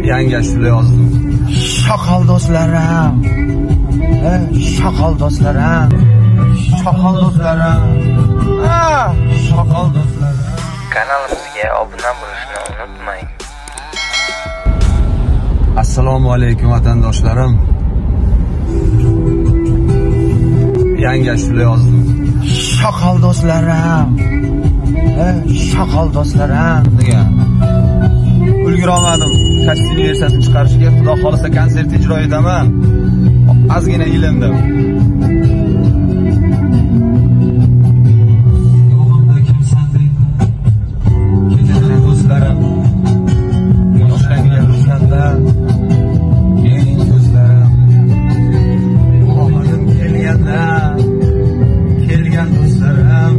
yangi ashula yozdim. Shoqol do'stlarim, shoqol do'stlarim, shoqol do'stlarim, shoqol do'stlarim. Kanalimizga obuna bo'lishni unutmang. Assalomu alaykum vatandoshlarim. Yangi ashula yozdim. Shoqol do'stlarim, shoqol do'stlarim degan. Ulgurolmadim kasting versiyasini chiqarishga. Xudo xolisa konsert ijro etaman. Ozgina ilindim. Yo'limda kimsan deydi. Kechadan do'stlarim, yoshlarga o'shanda mening ko'zlarim. Omadim kelganda, kelgan do'stlarim,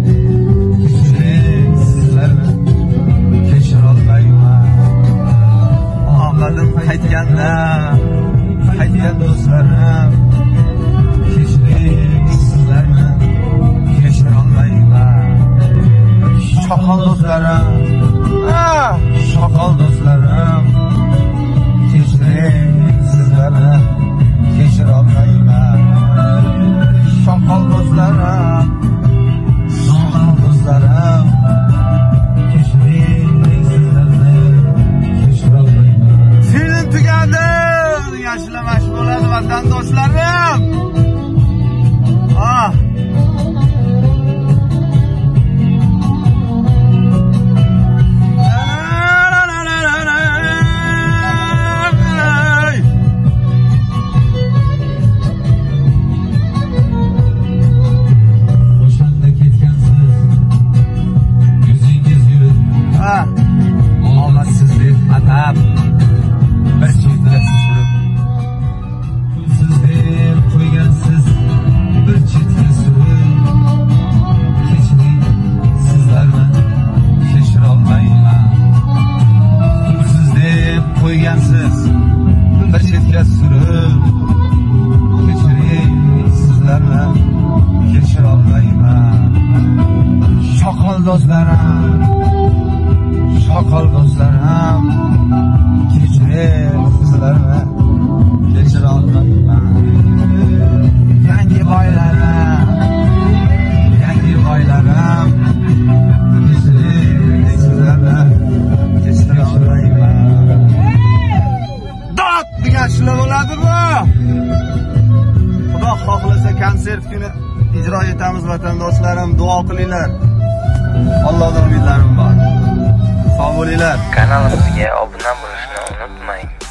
sizlarni kechira olmayman. Omadim qaytganda, qaytgan do'stlarim, kechiring sizlarni kechira olmayman. Shoqol do'stlarim, shoqol do'stlarim, kechiring sizlarni kechira olmayman. Shoqol do'stlarim, shoqol do'stlarim, kechiring sizlarni kechira olmayman. Film tugadi. Yashlamash bo'ladi vatandoshlarim. O'shanda ketgansiz, yuzingiz yurib, omadsiz deb atab, bir chetda surib, pulsiz deb qo'ygansiz, bir chetga surib, kechiring sizlarni kechira olmayman. Pulsiz deb qo'ygansiz, bir chetga surib, kechiring sizlarni kechira olmayman. Shoqol do'stlarim, shoqol do'stlarim, kechiring sizlarni kechira olmayman. Yangi boylarim, yangi boylarim, kechiring sizlarni kechira olmayman. Dod degan shula bo'ladi bu. Xudo xohlasa konsert kuni ijro etamiz vatandoshlarim, duo qilinglar. Allohdan umidlarim bor. Sog' bo'linglar. Kanalimizga obuna bo'lishni unutmang.